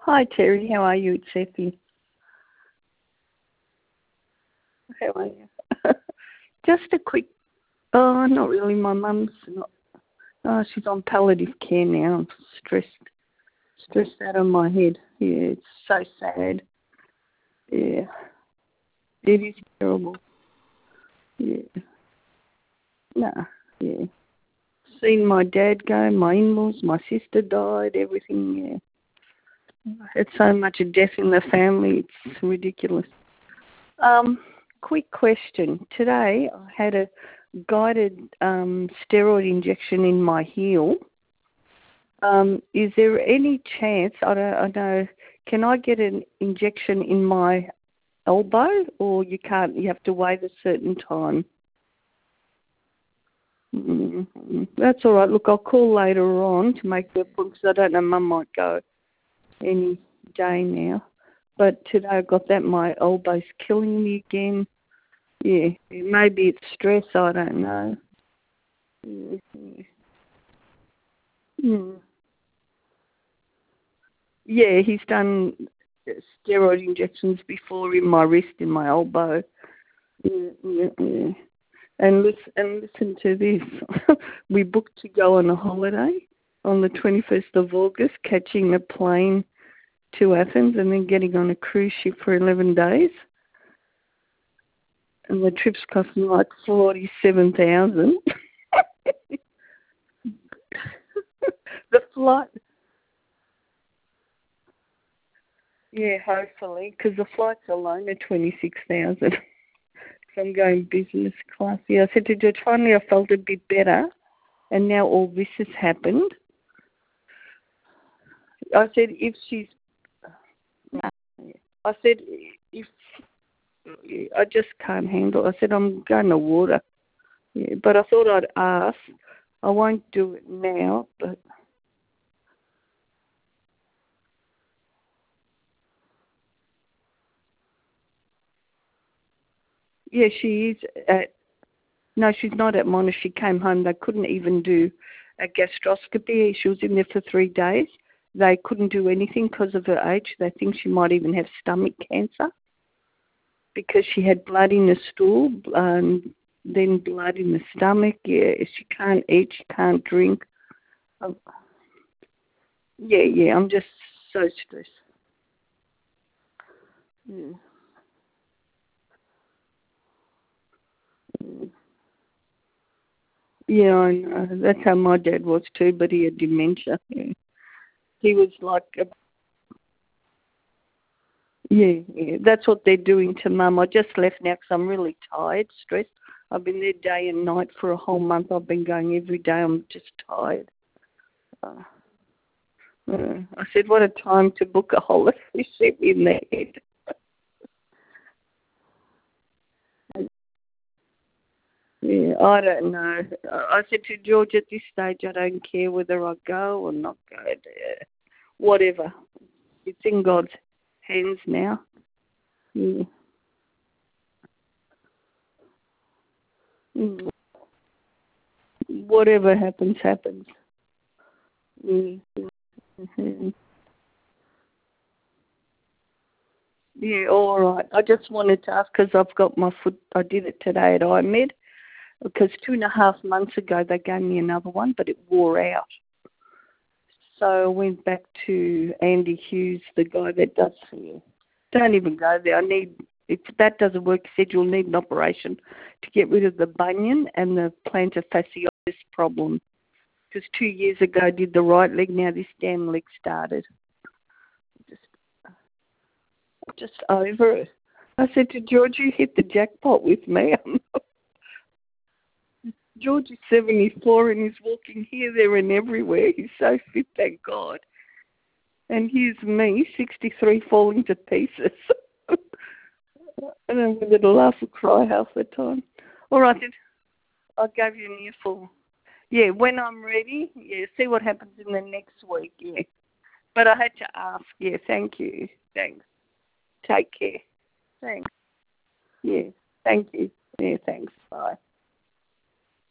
Hi Terry, how are you? It's Effie. How are you? Just a quick, not really. My mum's not, she's on palliative care now. I'm stressed out of my head. Yeah, it's so sad. Yeah, it is terrible. Yeah, nah, yeah. Seen my dad go, my in-laws, my sister died, everything, yeah. It's so much death in the family, it's ridiculous. Quick question. Today I had a guided steroid injection in my heel. Is there any chance, I know, can I get an injection in my elbow, or you can't, you have to wait a certain time? That's all right. Look, I'll call later on to make the appointment because I don't know, Mum might go any day now. But today I got that my elbow's killing me again. Yeah, maybe it's stress, I don't know. Yeah, he's done steroid injections before in my wrist, in my elbow. Yeah. And listen to this. We booked to go on a holiday on the 21st of August, catching a plane to Athens and then getting on a cruise ship for 11 days. And the trip's cost me like 47,000. The flight, yeah, hopefully, because the flights alone are 26,000. So I'm going business class. Yeah, I said to George, finally I felt a bit better, and now all this has happened. I said, if she's, I said, if, I just can't handle it. I said, I'm going to water. Yeah, but I thought I'd ask. I won't do it now, but... Yeah, she is at... No, she's not at Monash. She came home. They couldn't even do a gastroscopy. She was in there for 3 days. They couldn't do anything because of her age. They think she might even have stomach cancer because she had blood in the stool, then blood in the stomach. Yeah, she can't eat, she can't drink. Yeah, I'm just so stressed. Yeah. Yeah, I know. That's how my dad was too, but he had dementia. Yeah. He was like, yeah, that's what they're doing to Mum. I just left now because I'm really tired, stressed. I've been there day and night for a whole month. I've been going every day. I'm just tired. I said, what a time to book a holiday. Set me in the head. Yeah, I don't know. I said to George, at this stage, I don't care whether I go or not go. Whatever. It's in God's hands now. Yeah. Whatever happens, happens. Yeah. Yeah, all right. I just wanted to ask because I've got my foot. I did it today at IMED because 2.5 months ago they gave me another one, but it wore out. So I went back to Andy Hughes, the guy that does for you. Don't even go there. If that doesn't work, he said you'll need an operation to get rid of the bunion and the plantar fasciitis problem. Because 2 years ago I did the right leg, now this damn leg started. Just over it. I said to George, you hit the jackpot with me. George is 74 and he's walking here, there and everywhere. He's so fit, thank God. And here's me, 63, falling to pieces. And I'm going to laugh or cry half the time. All right, then. I'll give you an earful. Yeah, when I'm ready, yeah, see what happens in the next week, yeah. But I had to ask, yeah, thank you. Thanks. Take care. Thanks. Yeah, thank you. Yeah, thanks. Bye.